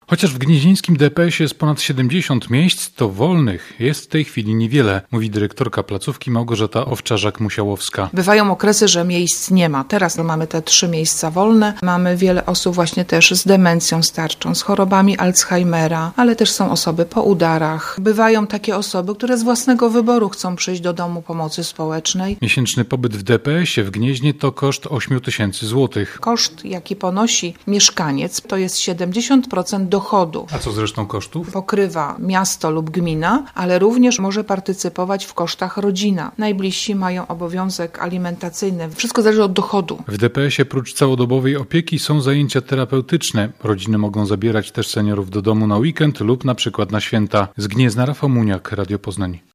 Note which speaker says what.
Speaker 1: Chociaż w gnieźnieńskim DPS-ie jest ponad 70 miejsc, to wolnych jest w tej chwili niewiele, mówi dyrektorka placówki Małgorzata Owczarzak-Musiałowska.
Speaker 2: Bywają okresy, że miejsc nie ma. Teraz mamy te 3 miejsca wolne. Mamy wiele osób właśnie też z demencją starczą, z chorobami Alzheimera, ale też są osoby po udarach. Bywają takie osoby, które z własnego wyboru chcą przyjść do domu pomocy społecznej.
Speaker 1: Miesięczny pobyt w DPS-ie w Gnieźnie to koszt 8 tysięcy złotych.
Speaker 2: Koszt, jaki ponosi mieszkaniec, to jest 70% dochodu.
Speaker 1: A co z resztą kosztów?
Speaker 2: Pokrywa miasto lub gmina, ale również może partycypować w kosztach rodzina. Najbliżsi mają obowiązek alimentacyjny. Wszystko zależy od dochodu.
Speaker 1: W DPS-ie prócz całodobowej opieki są zajęcia terapeutyczne. Rodziny mogą zabierać też seniorów do domu na weekend lub na przykład na święta. Z Gniezna Rafał Muniak, Radio Poznań.